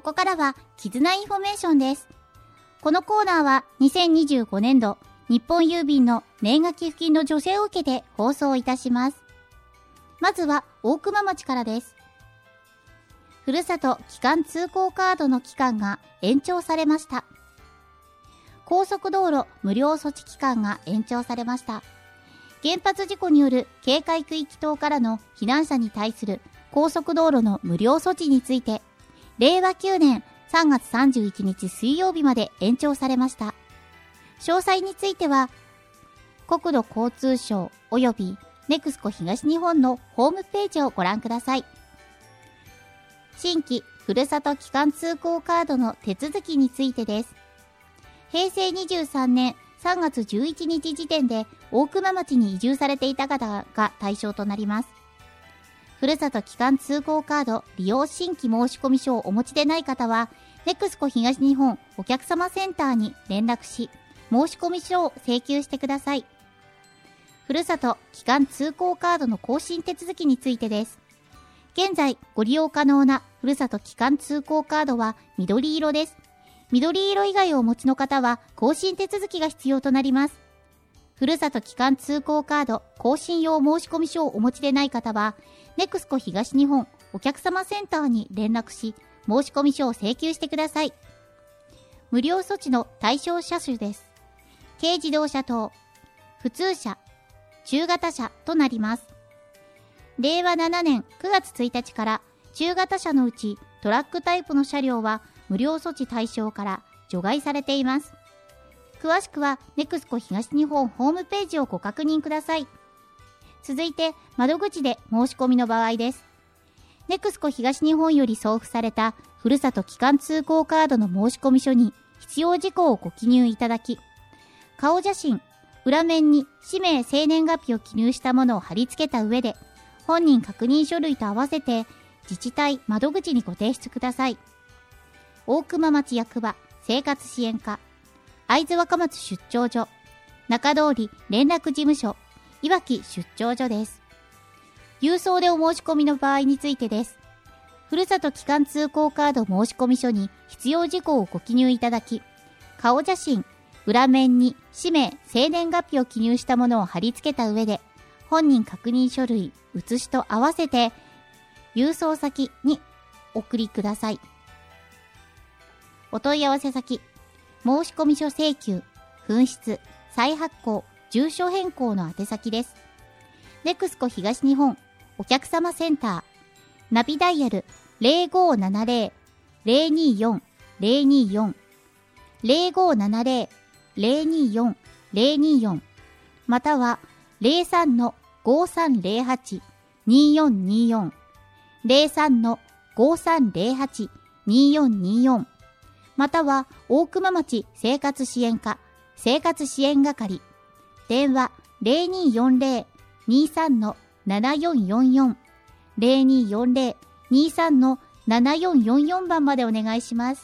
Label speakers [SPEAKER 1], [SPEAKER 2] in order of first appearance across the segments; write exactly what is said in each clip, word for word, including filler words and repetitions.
[SPEAKER 1] ここからは絆インフォメーションです。このコーナーはにせんにじゅうごねんど日本郵便の年賀寄付金の助成を受けて放送いたします。まずは大熊町からです。ふるさと帰還通行カードの期間が延長されました。高速道路無料措置期間が延長されました。原発事故による警戒区域等からの避難者に対する高速道路の無料措置について、れいわきゅうねんさんがつさんじゅういちにち水曜日まで延長されました。詳細については、国土交通省及びネクスコ東日本のホームページをご覧ください。新規ふるさと帰還通行カードの手続きについてです。へいせいにじゅうさんねんさんがつじゅういちにち時点で大熊町に移住されていた方が対象となります。ふるさと帰還通行カード利用新規申込書をお持ちでない方は、ネクスコ東日本お客様センターに連絡し、申込書を請求してください。ふるさと帰還通行カードの更新手続きについてです。現在ご利用可能なふるさと帰還通行カードは緑色です。緑色以外をお持ちの方は更新手続きが必要となります。ふるさと帰還通行カード更新用申込書をお持ちでない方は、ネクスコ東日本お客様センターに連絡し、申込書を請求してください。無料措置の対象車種です。軽自動車等、普通車、中型車となります。れいわななねんくがつついたちから中型車のうちトラックタイプの車両は無料措置対象から除外されています。詳しくはネクスコ東日本ホームページをご確認ください。続いて窓口で申し込みの場合です。ネクスコ東日本より送付されたふるさと帰還通行カードの申込書に必要事項をご記入いただき、顔写真、裏面に氏名生年月日を記入したものを貼り付けた上で、本人確認書類と合わせて自治体窓口にご提出ください。大熊町役場生活支援課、会津若松出張所、中通り連絡事務所、いわき出張所です。郵送でお申し込みの場合についてです。ふるさと帰還通行カード申込書に必要事項をご記入いただき、顔写真、裏面に氏名、生年月日を記入したものを貼り付けた上で、本人確認書類、写しと合わせて、郵送先にお送りください。お問い合わせ先、申込書請求、紛失、再発行、住所変更の宛先です。ネクスコ東日本お客様センター、ナビダイヤル ゼロごーななゼロ ゼロにーよん ゼロにーよん ゼロごーななゼロ ゼロにーよん ゼロにーよん、または ゼロさんのごーさんゼロはち にーよんにーよん ゼロさんのごーさんゼロはち にーよんにーよん、または大熊町生活支援課生活支援係、電話 ゼロにーよんゼロ にーさんのななよんよんよん ゼロにーよんゼロ にーさんのななよんよんよん 番までお願いします。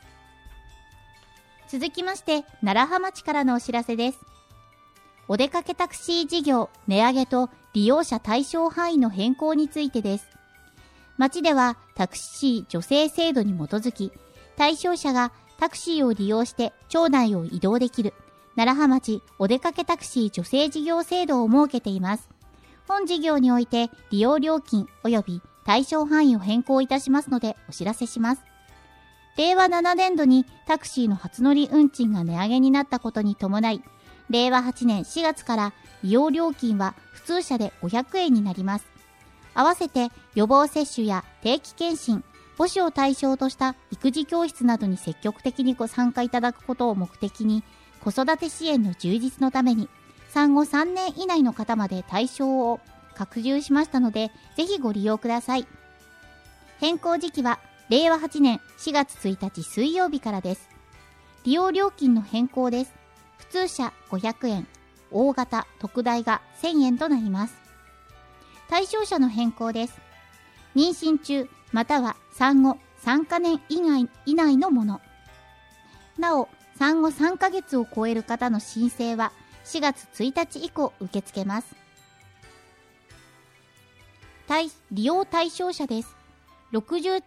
[SPEAKER 1] 続きまして楢葉町からのお知らせです。お出かけタクシー事業値上げと利用者対象範囲の変更についてです。町ではタクシー助成制度に基づき、対象者がタクシーを利用して町内を移動できる楢葉町お出かけタクシー助成事業制度を設けています。本事業において利用料金及び対象範囲を変更いたしますのでお知らせします。れいわななねんどにタクシーの初乗り運賃が値上げになったことに伴い、れいわはちねんしがつから利用料金は普通車でごひゃくえんになります。合わせて予防接種や定期検診、母子を対象とした育児教室などに積極的にご参加いただくことを目的に、子育て支援の充実のために産後さんねん以内の方まで対象を拡充しましたので、ぜひご利用ください。変更時期はれいわはちねんしがつついたち水曜日からです。利用料金の変更です。普通車ごひゃくえん、大型特大がせんえんとなります。対象者の変更です。妊娠中または産後さんかねん以内、以内のもの。なお、産後さんかげつを超える方の申請はしがつついたち以降受け付けます。対利用対象者です。ろくじゅう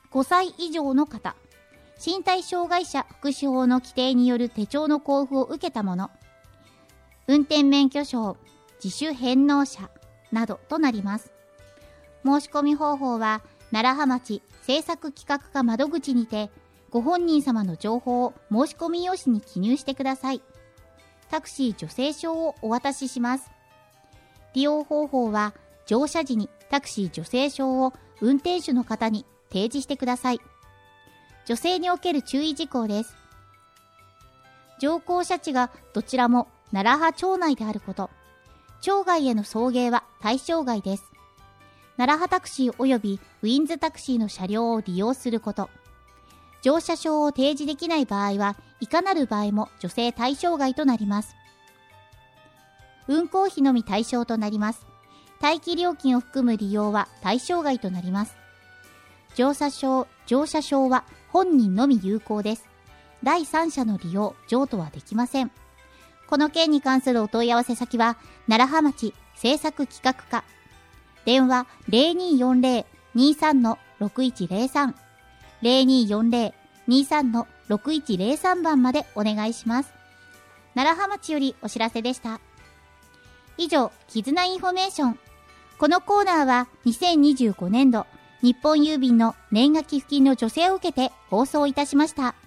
[SPEAKER 1] ごさい以上の方、身体障害者福祉法の規定による手帳の交付を受けた者、運転免許証、自主返納者などとなります。申し込み方法は、楢葉町政策企画課窓口にて、ご本人様の情報を申し込み用紙に記入してください。タクシー助成証をお渡しします。利用方法は、乗車時にタクシー助成証を運転手の方に提示してください。助成における注意事項です。乗降車地がどちらも楢葉町内であること。町外への送迎は対象外です。楢葉タクシー及びウィンズタクシーの車両を利用すること。乗車証を提示できない場合は、いかなる場合も助成対象外となります。運行費のみ対象となります。待機料金を含む利用は対象外となります。乗車証、乗車証は本人のみ有効です。第三者の利用、譲渡はできません。この件に関するお問い合わせ先は、楢葉町政策企画課。電話 ゼロにーよんゼロ にーさん ろくいちゼロさん ゼロにーよんゼロ にーさん ろくいちゼロさん 番までお願いします。楢葉町よりお知らせでした。以上、絆インフォメーション。このコーナーはにせんにじゅうごねんど日本郵便の年賀寄付金の助成を受けて放送いたしました。